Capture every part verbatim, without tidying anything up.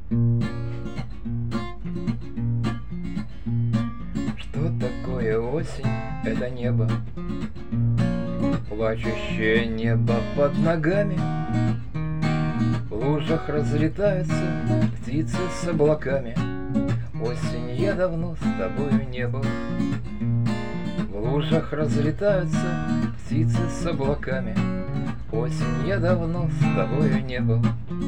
Что такое осень? Это небо, плачущее небо под ногами. В лужах разлетаются птицы с облаками. Осень, я давно с тобою не был. В лужах разлетаются птицы с облаками. Осень, я давно с тобою не был.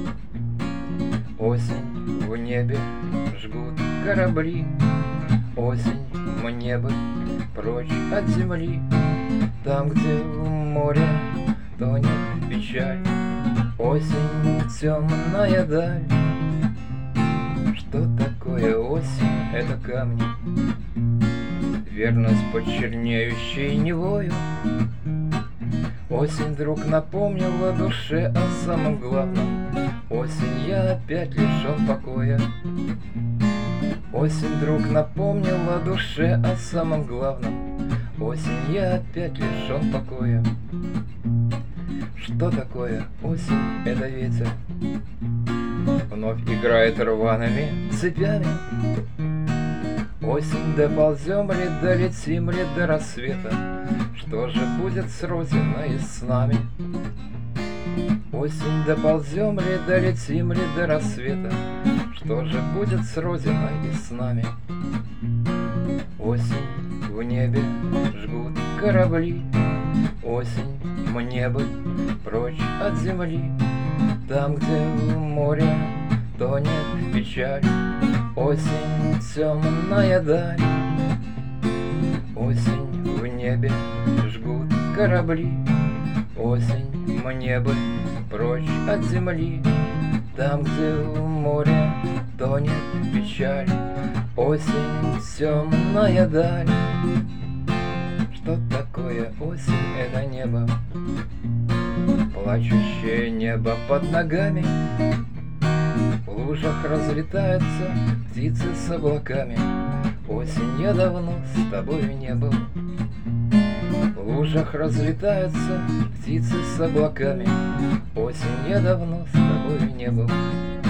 Осень, в небе жгут корабли. Осень, мне бы прочь от земли, там, где в море тонет печаль. Осень, темная даль. Что такое осень? Это камни, верность под чернеющей Невою. Осень вдруг напомнила душе о самом главном. Осень, я опять лишен покоя. Осень вдруг напомнила душе о самом главном. Осень, я опять лишен покоя. Что такое осень? Это ветер, вновь играет рваными цепями. Осень, доползем ли, долетим ли до рассвета? Что же будет с Родиной и с нами? Осень, доползем ли, долетим ли до рассвета? Что же будет с Родиной и с нами? Осень, в небе жгут корабли. Осень, мне бы прочь от земли, там, где в море тонет печаль. Осень, темная даль. Осень, в небе жгут корабли. Осень, мне бы прочь от земли, там, где в море тонет печаль. Осень, темная даль. Что такое осень? Это небо, плачущее небо под ногами. В лужах разлетаются птицы с облаками. Осень, я давно с тобою не был. В лужах разлетаются птицы с облаками. Осень, я давно с тобою не был.